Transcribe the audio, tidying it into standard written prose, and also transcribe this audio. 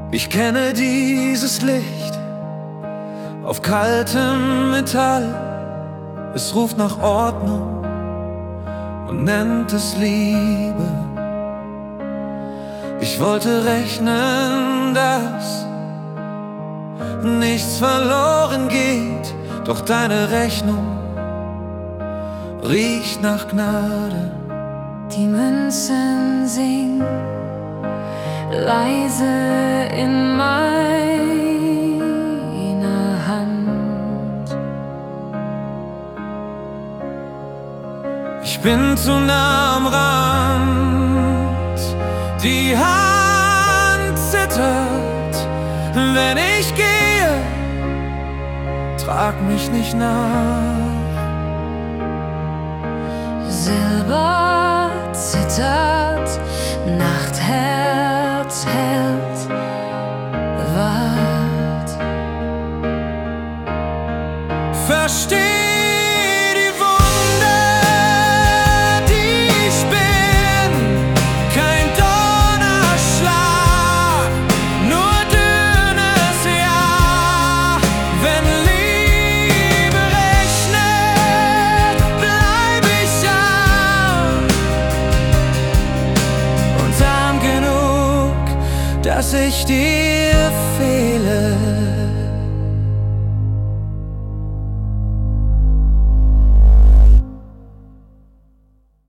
Ich kenne dieses Licht auf kaltem Metall. Es ruft nach Ordnung und nennt es Liebe. Ich wollte rechnen, dass nichts verloren geht, doch deine Rechnung riecht nach Gnade. Die Münzen singen leise in meiner Hand. Ich bin zu nah am Rand, die Hand zittert, wenn ich gehe, trag mich nicht nach. Silber zittert, Nachtherz hält Wart. Versteh die Wunde, die ich bin, kein Donnerschlag, nur dünnes Ja. Wenn Liebe rechnet, bleib ich arm und arm genug, dass ich dir fehle.